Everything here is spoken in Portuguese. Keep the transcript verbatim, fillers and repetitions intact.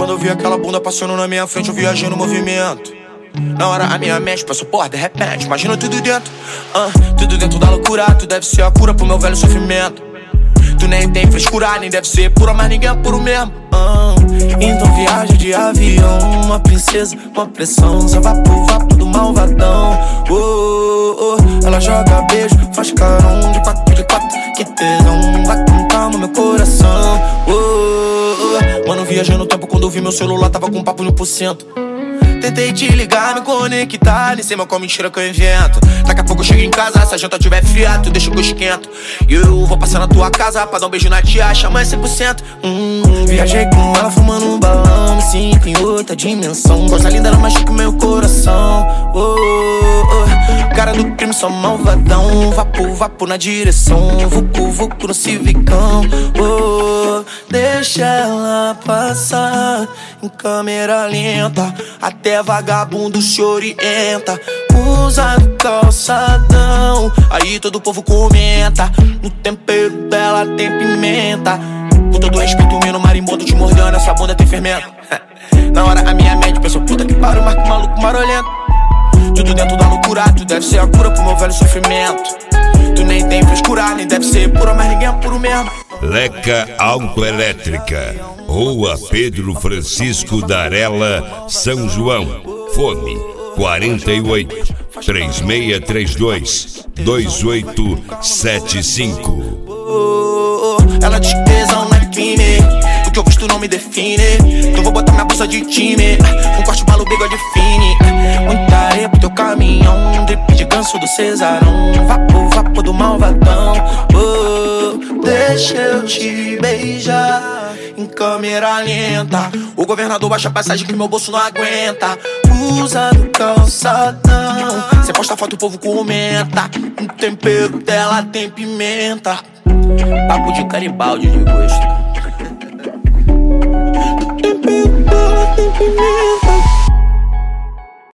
Quando eu vi aquela bunda passando na minha frente, eu viajei no movimento. Na hora a minha mente passou, porra, de repente, imagina tudo dentro, uh, tudo dentro da loucura. Tu deve ser a cura pro meu velho sofrimento. Tu nem tem frescura, nem deve ser pura, mas ninguém é puro mesmo, uh. Então viaja de avião, uma princesa, uma pressão. Só vapo, vapo do malvadão, oh, oh, oh. Ela joga beijo, faz carão de quatro, de quatro. Que tesão, vai com calma meu coração, oh, oh, oh. Mano, viajei no tempo quando eu vi meu celular, tava com papo mil por cento. Tentei te ligar, me conectar, nem sei mal qual mentira que eu invento. Daqui a pouco eu chego em casa, se a janta tiver fria, tu deixa que eu esquento. E eu vou passar na tua casa pra dar um beijo na tia, chama cem por cento. hum, Viajei com ela fumando um balão, me sinto em outra dimensão. Coisa linda, ela machuca o meu coração, oh, oh, oh. Cara do crime, só malvadão. Vapo, vapo na direção, vucu, vucu no civicão, oh. Deixa ela passar em câmera lenta, até vagabundo se orienta. Usa no calçadão, aí todo o povo comenta. No tempero dela tem pimenta. Com todo respeito, meu marimbondo te mordendo, essa bunda tem fermento. Na hora a minha mente pensou, puta que pariu, mas que maluco marolento. Tudo dentro da loucura, tu deve ser a cura pro meu velho sofrimento. Tu nem tem frescura, nem deve ser pura, mas ninguém é puro mesmo. Leca Autoelétrica, Rua Pedro Francisco Darela, São João. Fone quarenta e oito, três seis três dois, dois oito sete cinco. Ela diz que tesão não é crime, o que eu visto não me define. Então vou botar minha bolsa de time, um corte malo, bigode fine. Muita areia pro teu caminhão, drip de ganso do Cesarão. Vapo, vapo do malvadão, oh, deixa eu te beijar em câmera lenta. O governador baixa a passagem que meu bolso não aguenta. Usa no calçadão, cê posta foto, o povo comenta. No tempero dela tem pimenta. Papo de caribaldi de gosto.